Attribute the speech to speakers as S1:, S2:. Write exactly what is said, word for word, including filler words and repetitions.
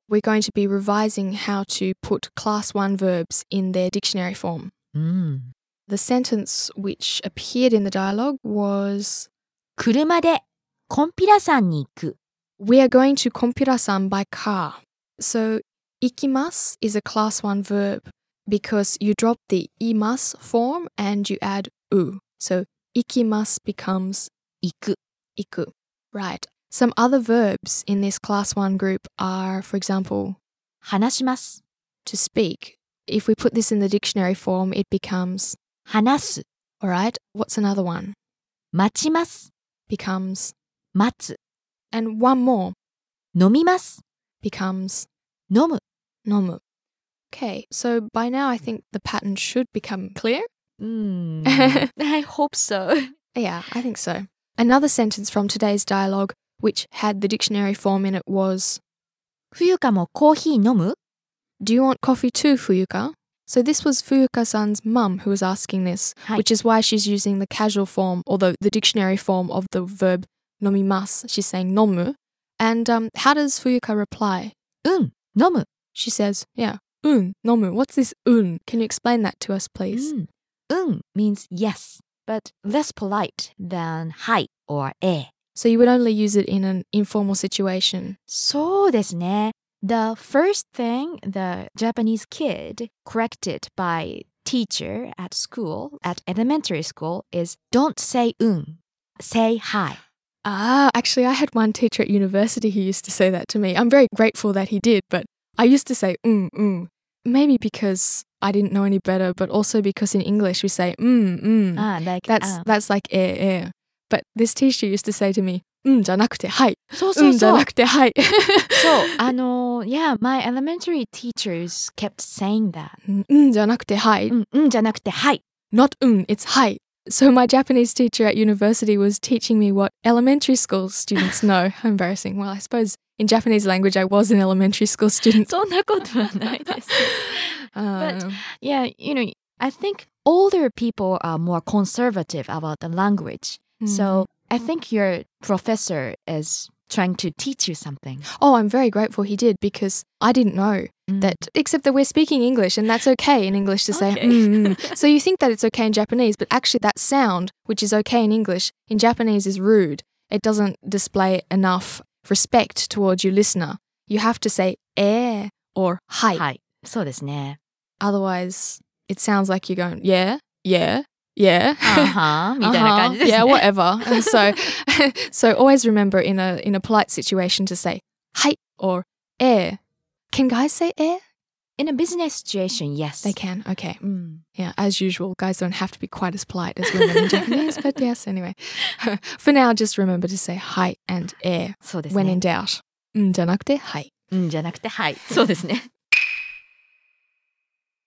S1: we're going to be revising how to put class one verbs in their dictionary form.
S2: うん。
S1: The sentence which appeared in the dialogue was,
S2: 車でコンピラ山に行く。
S1: we are going to Kompira-san by car. So, ikimasu is a class one verb because you drop the imasu form and you add u. So, ikimasu becomes
S2: 行く。
S1: iku. Right. Some other verbs in this class one group are, for example,
S2: 話します。
S1: to speak. If we put this in the dictionary form, it becomes,
S2: 話す。
S1: all right, what's another one?
S2: 待ちます。
S1: Becomes,
S2: 待つ。
S1: and one more
S2: 飲みます。
S1: becomes,
S2: 飲む。
S1: nomu. Okay, so by now I think the pattern should become clear.
S2: うん。I hope so.
S1: Yeah, I think so. Another sentence from today's dialogue, which had the dictionary form in it, was,
S2: 冬香もコーヒー飲む？
S1: do you want coffee too, Fuyuka? So this was Fuyuka-san's mum who was asking this,
S2: はい
S1: which is why she's using the casual form, although the dictionary form of the verb nomimasu, she's saying nomu. And um, how does Fuyuka reply?
S2: うん、飲む。
S1: She says, yeah, un, nomu. What's this un? Can you explain that to us, please?
S2: うん。うん means yes, but less polite than はい or ええ。
S1: So you would only use it in an informal situation.
S2: そうですね。The first thing the Japanese kid corrected by teacher at school, at elementary school, is don't say うん, say はい。
S1: Ah, actually, I had one teacher at university who used to say that to me. I'm very grateful that he did, but I used to say mm, mm. Maybe because I didn't know any better, but also because in English we say mm, mm.
S2: Ah, like,
S1: That's
S2: ah.
S1: that's like eh, eh. But this teacher used to say to me, mm じゃなくてはい。
S2: そうそう
S1: うんじゃ
S2: そう。
S1: なくてはい。
S2: そう、あの、yeah, my elementary teachers kept saying that.
S1: うんじゃなくてはい。
S2: うん、うんじゃなくて、はい。
S1: Not un, it's hai. So my Japanese teacher at university was teaching me what elementary school students know. How embarrassing. Well, I suppose in Japanese language I was an elementary school student.
S2: そんなことはないです。
S1: Um,
S2: Yeah, you know, I think older people are more conservative about the language. So I think your professor is trying to teach you something.
S1: oh, I'm very grateful he did because I didn't know that, except that we're speaking English and that's okay in English to say
S2: Okay.
S1: mm, mm. So you think that it's okay in Japanese, but actually that sound, which is okay in English, in Japanese is rude. It doesn't display enough respect towards your listener. You have to say eh or hai.
S2: はい。そうですね。
S1: Otherwise, it sounds like you're going, yeah, yeah, yeah.
S2: あはみたいな感じですね。
S1: Yeah, whatever. And so, so always remember in a in a polite situation to say hai or eh. Can guys say eh?
S2: In a business situation, yes.
S1: They can. Okay.
S2: うん。
S1: Yeah, as usual, guys don't have to be quite as polite as women in Japanese, but yes, anyway. For now, just remember to say hai and eh
S2: そうです
S1: when
S2: ね
S1: in。doubt. うんじゃなくてはい。
S2: うんじゃなくて、はい。そうですね。